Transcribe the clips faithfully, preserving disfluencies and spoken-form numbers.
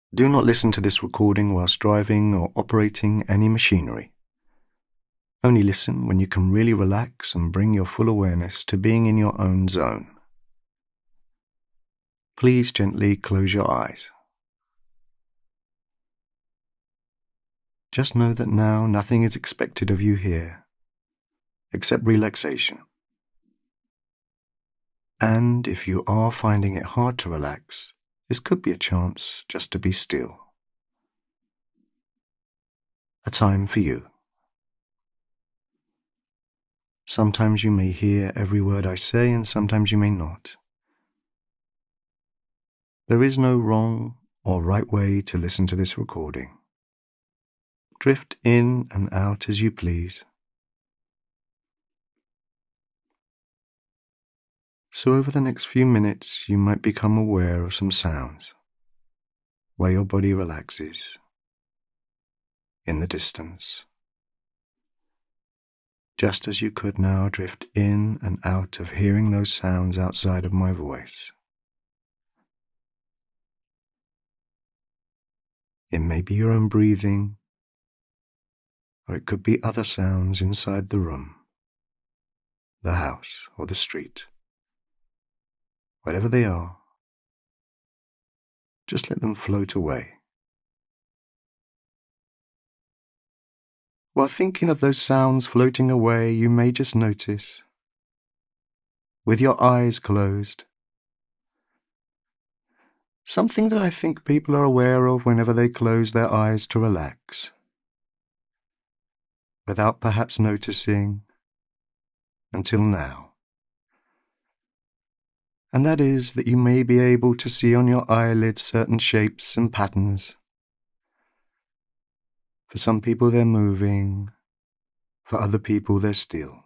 Do not listen to this recording whilst driving or operating any machinery. Only listen when you can really relax and bring your full awareness to being in your own zone. Please gently close your eyes. Just know that now nothing is expected of you here, except relaxation. And if you are finding it hard to relax, this could be a chance just to be still. A time for you. Sometimes you may hear every word I say and sometimes you may not. There is no wrong or right way to listen to this recording. Drift in and out as you please. So over the next few minutes, you might become aware of some sounds where your body relaxes in the distance. Just as you could now drift in and out of hearing those sounds outside of my voice. It may be your own breathing, or it could be other sounds inside the room, the house, or the street. Whatever they are, just let them float away. While thinking of those sounds floating away, you may just notice, with your eyes closed, something that I think people are aware of whenever they close their eyes to relax, without perhaps noticing until now. And that is that you may be able to see on your eyelids certain shapes and patterns. For some people they're moving, for other people they're still.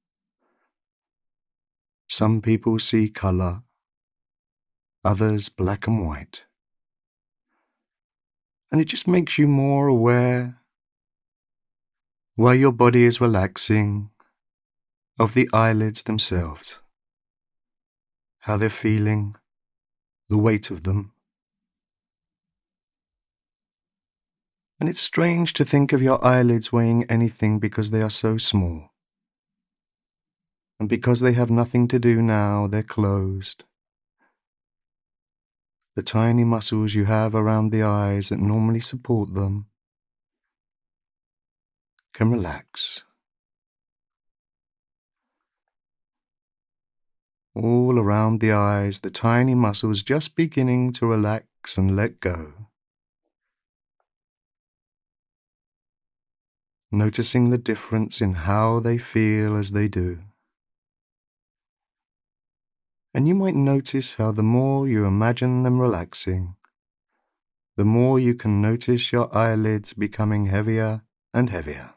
Some people see color, others black and white. And it just makes you more aware, while your body is relaxing, of the eyelids themselves, how they're feeling, the weight of them. And it's strange to think of your eyelids weighing anything because they are so small. And because they have nothing to do now, they're closed. The tiny muscles you have around the eyes that normally support them can relax. All around the eyes, the tiny muscles just beginning to relax and let go. Noticing the difference in how they feel as they do. And you might notice how the more you imagine them relaxing, the more you can notice your eyelids becoming heavier and heavier.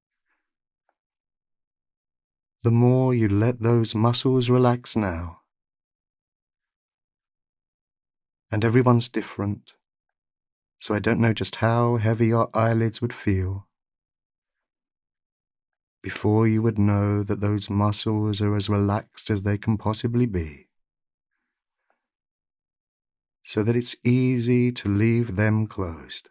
The more you let those muscles relax now. And everyone's different, so I don't know just how heavy your eyelids would feel before you would know that those muscles are as relaxed as they can possibly be, so that it's easy to leave them closed.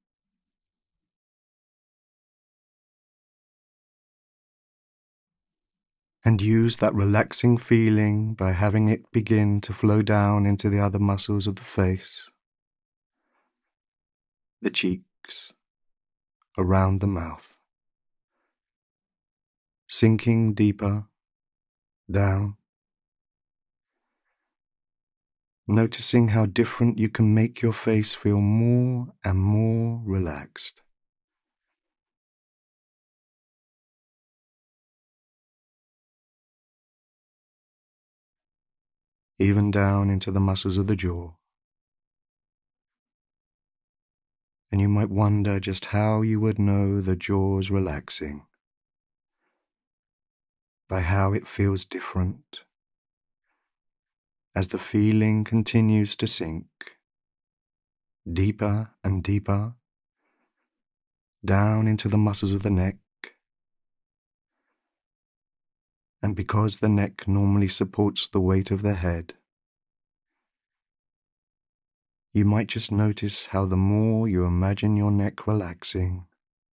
And use that relaxing feeling by having it begin to flow down into the other muscles of the face, the cheeks, around the mouth. Sinking deeper down, noticing how different you can make your face feel more and more relaxed. Even down into the muscles of the jaw. And you might wonder just how you would know the jaw's relaxing. By how it feels different as the feeling continues to sink deeper and deeper down into the muscles of the neck. And because the neck normally supports the weight of the head, you might just notice how the more you imagine your neck relaxing,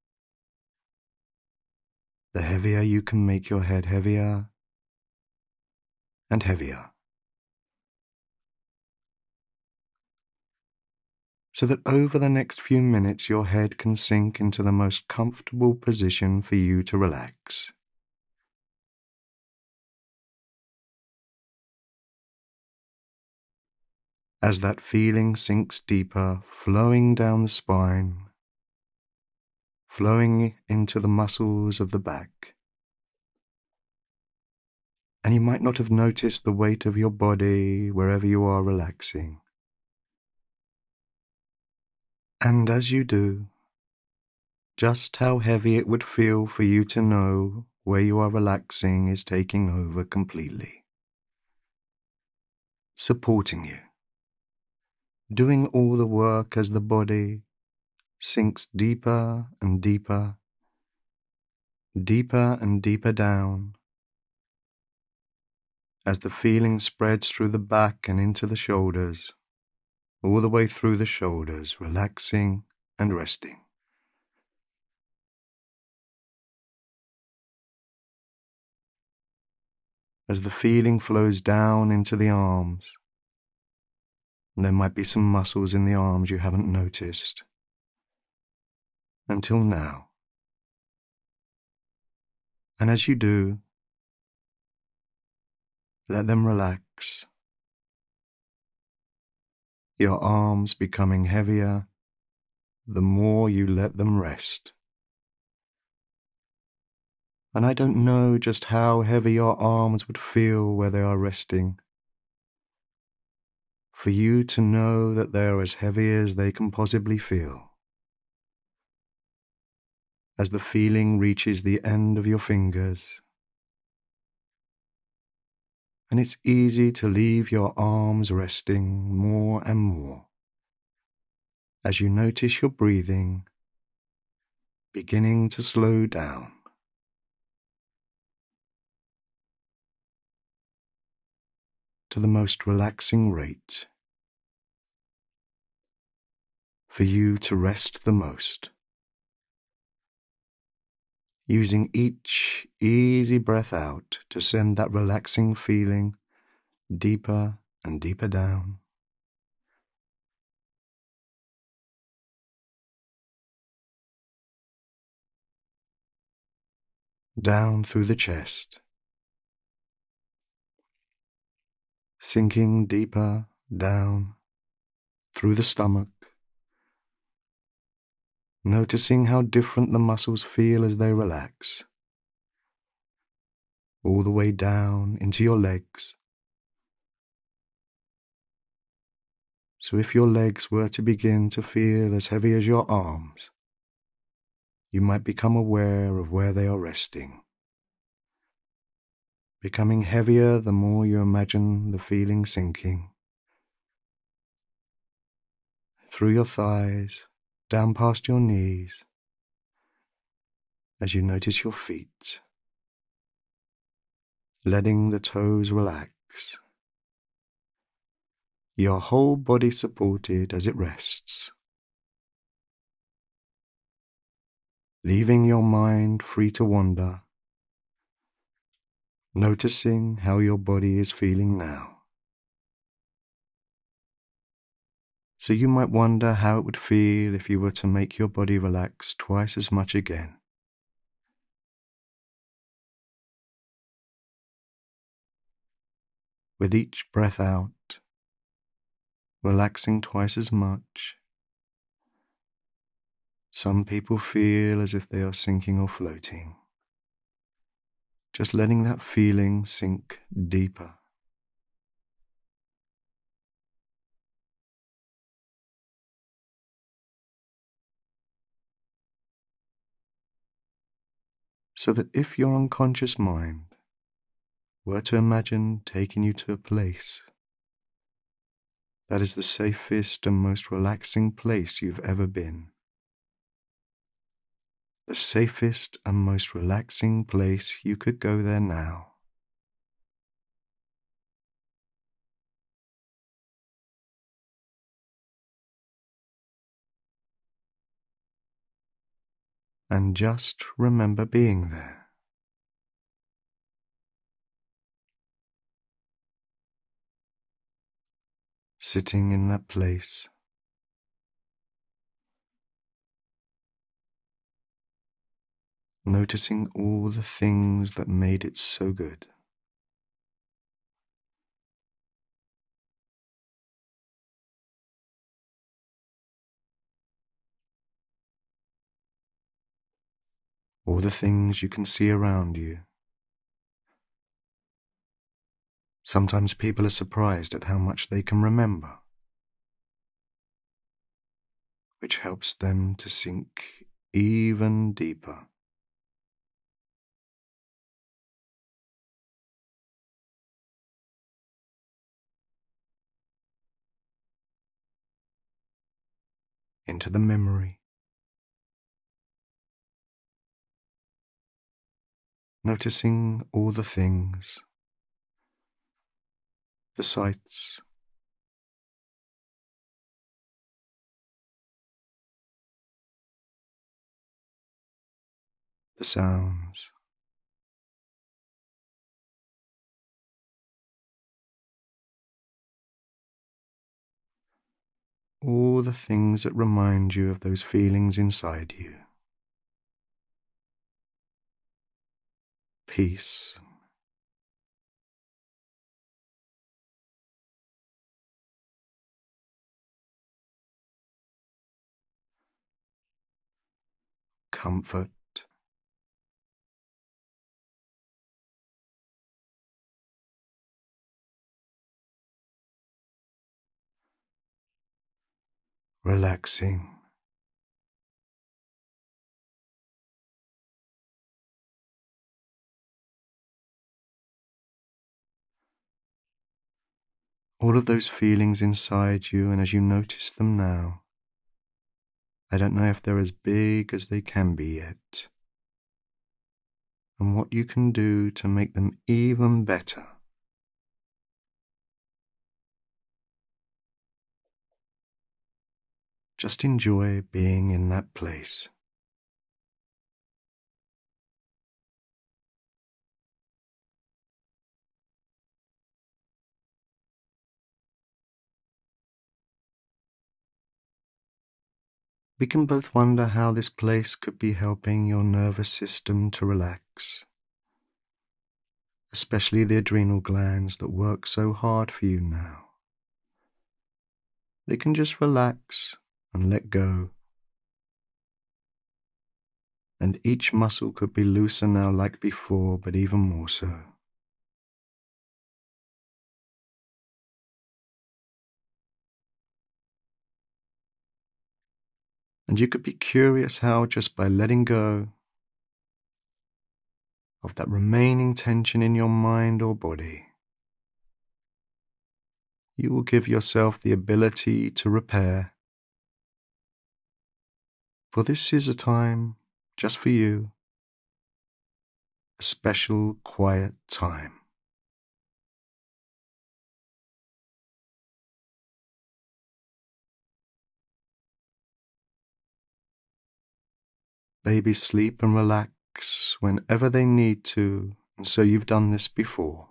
the heavier you can make your head heavier and heavier, so that over the next few minutes your head can sink into the most comfortable position for you to relax. As that feeling sinks deeper, flowing down the spine, flowing into the muscles of the back, and you might not have noticed the weight of your body wherever you are relaxing. And as you do, just how heavy it would feel for you to know where you are relaxing is taking over completely, supporting you, doing all the work as the body sinks deeper and deeper, deeper and deeper down, as the feeling spreads through the back and into the shoulders, all the way through the shoulders, relaxing and resting. As the feeling flows down into the arms, and there might be some muscles in the arms you haven't noticed until now. And as you do, let them relax, your arms becoming heavier the more you let them rest. And I don't know just how heavy your arms would feel where they are resting. For you to know that they are as heavy as they can possibly feel. As the feeling reaches the end of your fingers, and it's easy to leave your arms resting more and more as you notice your breathing beginning to slow down. To the most relaxing rate, for you to rest the most, using each easy breath out to send that relaxing feeling deeper and deeper down. Down through the chest, sinking deeper down through the stomach, noticing how different the muscles feel as they relax, all the way down into your legs. So if your legs were to begin to feel as heavy as your arms, you might become aware of where they are resting, becoming heavier the more you imagine the feeling sinking, through your thighs, down past your knees, as you notice your feet, letting the toes relax, your whole body supported as it rests, leaving your mind free to wander, noticing how your body is feeling now. So you might wonder how it would feel if you were to make your body relax twice as much again. With each breath out, relaxing twice as much. Some people feel as if they are sinking or floating. Just letting that feeling sink deeper. So that if your unconscious mind were to imagine taking you to a place that is the safest and most relaxing place you've ever been, the safest and most relaxing place you could go there now, and just remember being there. Sitting in that place. Noticing all the things that made it so good. All the things you can see around you. Sometimes people are surprised at how much they can remember, which helps them to sink even deeper. Into the memory. Noticing all the things, the sights, the sounds, all the things that remind you of those feelings inside you. Peace, comfort, relaxing, all of those feelings inside you, and as you notice them now, I don't know if they're as big as they can be yet, and what you can do to make them even better. Just enjoy being in that place. We can both wonder how this place could be helping your nervous system to relax, especially the adrenal glands that work so hard for you now. They can just relax and let go, and each muscle could be looser now like before, but even more so. And you could be curious how, just by letting go of that remaining tension in your mind or body, you will give yourself the ability to repair. For this is a time just for you, a special quiet time. Babies sleep and relax whenever they need to, and so you've done this before.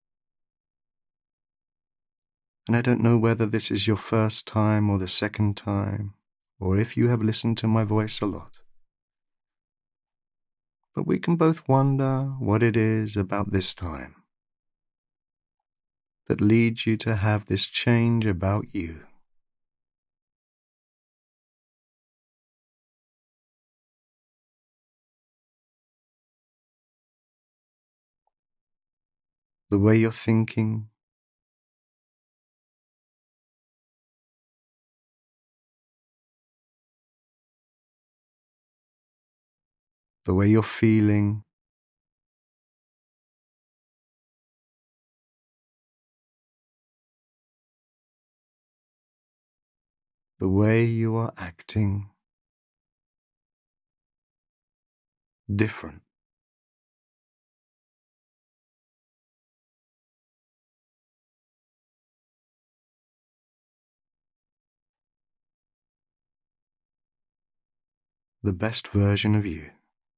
And I don't know whether this is your first time or the second time, or if you have listened to my voice a lot. But we can both wonder what it is about this time that leads you to have this change about you. The way you're thinking, the way you're feeling, the way you are acting, different. the best version of you.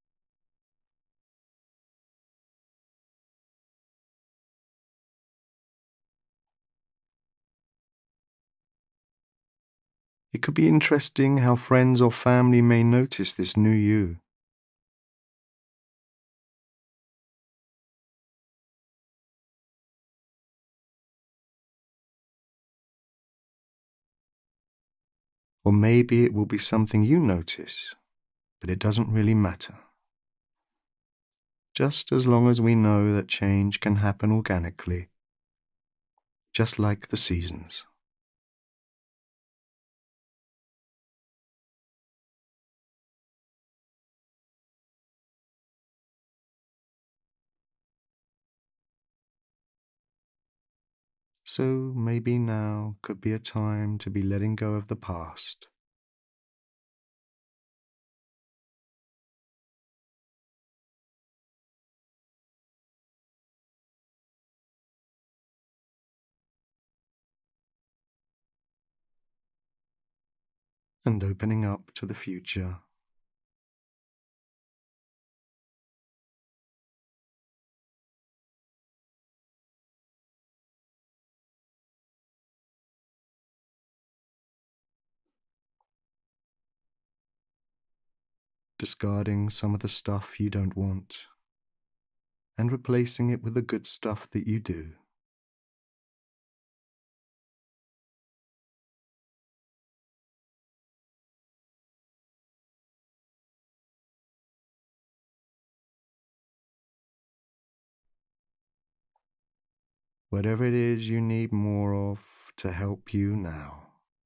It could be interesting how friends or family may notice this new you. Or maybe it will be something you notice, but it doesn't really matter. Just as long as we know that change can happen organically, just like the seasons. So maybe now could be a time to be letting go of the past. And opening up to the future. Discarding some of the stuff you don't want and replacing it with the good stuff that you do. Whatever it is you need more of to help you now.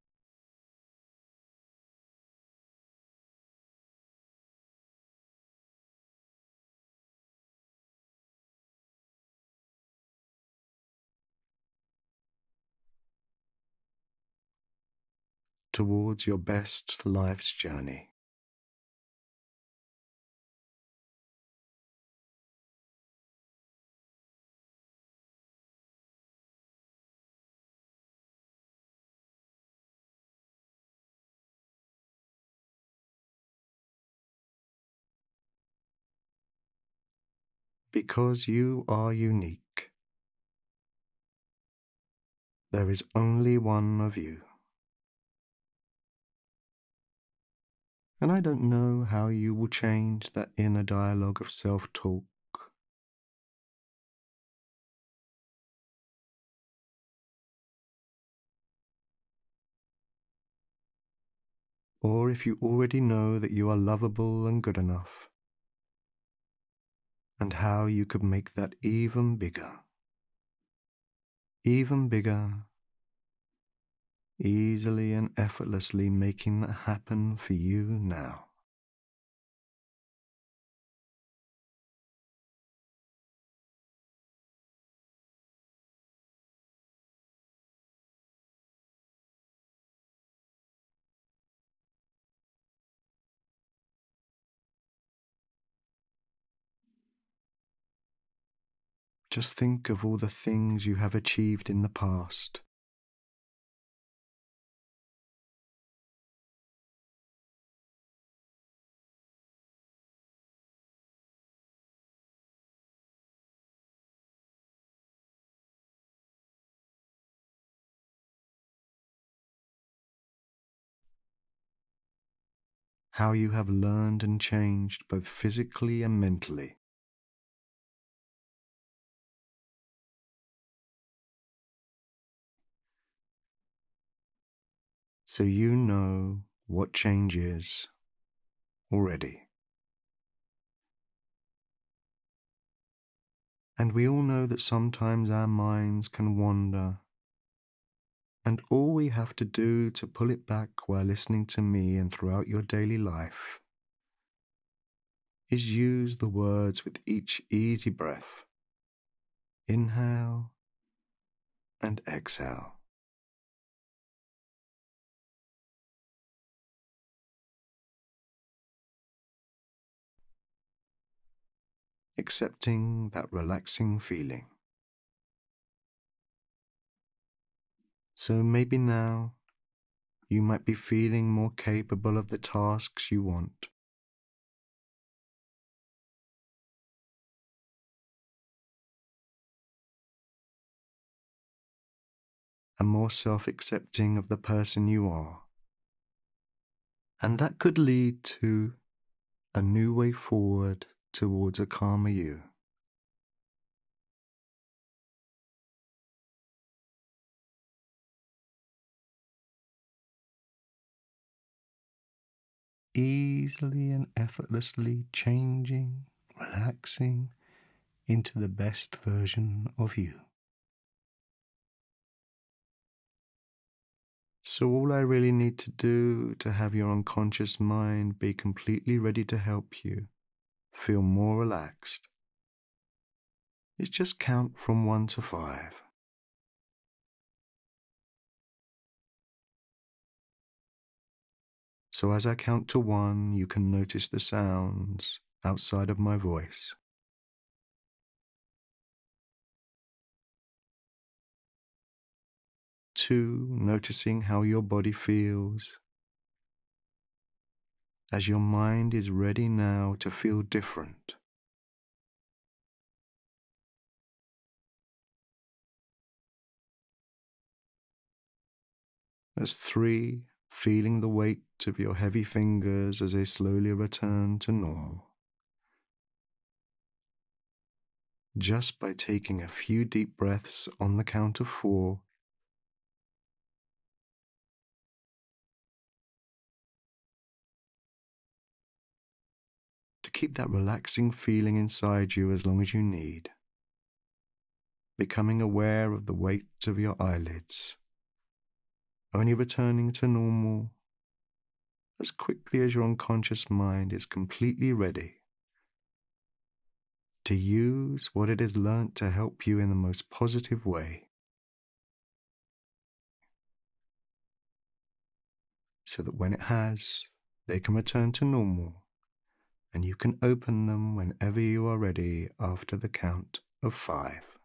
Towards your best life's journey. Because you are unique. There is only one of you. And I don't know how you will change that inner dialogue of self-talk. Or if you already know that you are lovable and good enough. And how you could make that even bigger. Even bigger. Easily and effortlessly making that happen for you now. Just think of all the things you have achieved in the past. How you have learned and changed both physically and mentally. So you know what change is already. And we all know that sometimes our minds can wander. And all we have to do to pull it back while listening to me and throughout your daily life is use the words with each easy breath. Inhale and exhale. Accepting that relaxing feeling. So maybe now you might be feeling more capable of the tasks you want. and more self-accepting of the person you are. And that could lead to a new way forward towards a calmer you. Easily and effortlessly changing, relaxing into the best version of you. So all I really need to do to have your unconscious mind be completely ready to help you feel more relaxed is just count from one to five. So as I count to one, you can notice the sounds outside of my voice. Two, noticing how your body feels as your mind is ready now to feel different. As three, feeling the weight of your heavy fingers as they slowly return to normal. Just by taking a few deep breaths on the count of four, to keep that relaxing feeling inside you as long as you need. Becoming aware of the weight of your eyelids, only returning to normal as quickly as your unconscious mind is completely ready to use what it has learnt to help you in the most positive way, so that when it has, they can return to normal and you can open them whenever you are ready after the count of five.